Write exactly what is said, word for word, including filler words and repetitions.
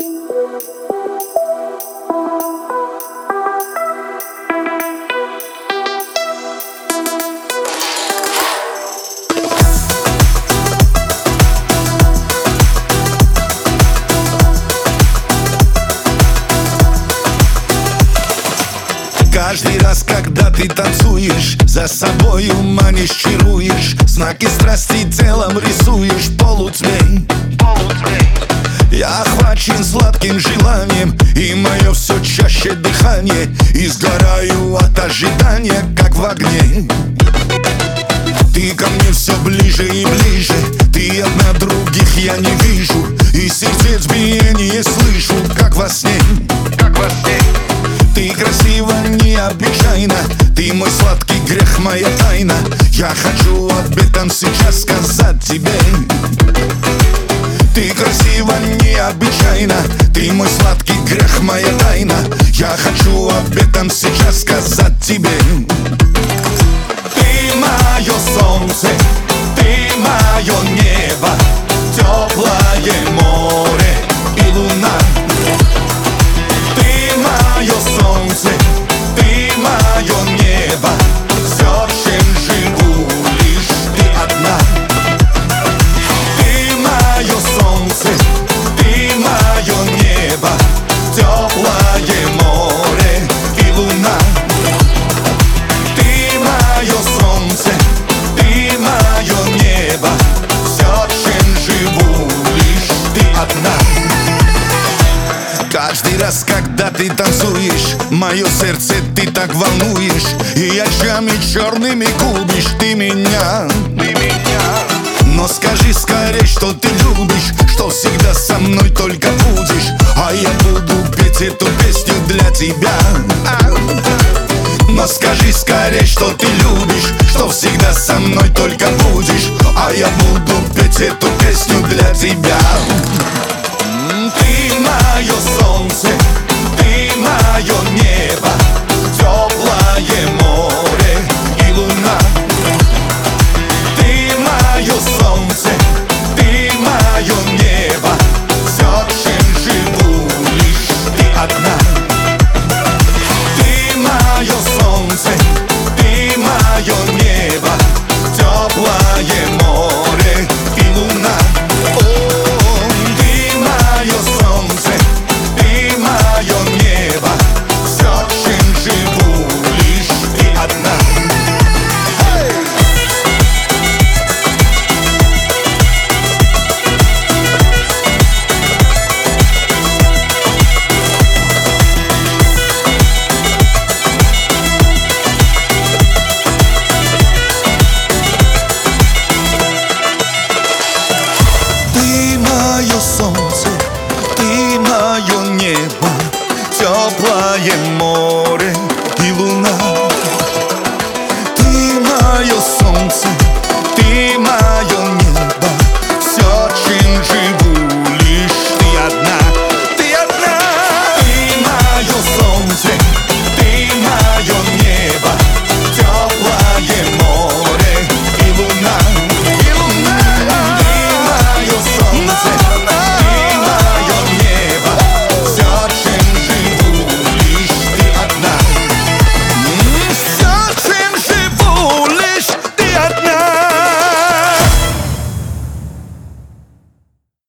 Каждый раз, когда ты танцуешь, за собою манишь, чаруешь, знаки страсти телом рисуешь полутьмей. Я охвачен сладким желанием, и мое все чаще дыхание, и сгораю от ожидания, как в огне. Ты ко мне все ближе и ближе, ты одна, других я не вижу, и сердец биение слышу, как во сне, как во сне. Ты красива необычайно, ты мой сладкий грех, моя тайна. Я хочу об этом сейчас сказать тебе. Ты красива необычайно, ты мой сладкий грех, моя тайна. Я хочу об этом сейчас сказать тебе. Ты мое солнце, ты мое небо, теплое море и луна. Ты мое солнце, ты мое небо, все, чем живу, лишь ты одна. Ты мое солнце, ты мое небо, теплое море и луна. Ты мое солнце, ты мое небо, все, чем живу, лишь ты одна. Каждый раз, когда ты танцуешь, мое сердце ты так волнуешь, и очами черными губишь ты меня, ты меня. Но скажи скорей, что ты любишь, что всегда со мной только будешь, а я буду петь эту песню для тебя. Но скажи скорей, что ты любишь, что всегда со мной только будешь, а я буду петь эту песню для тебя. Ты мое солнце, ты мое небо, теплое море и луна. Ты мое солнце, ты мое небо, все, чем живу, лишь ты одна. Ты мое солнце, ты мое небо, теплое море и луна. Солнце, ты мое небо, теплое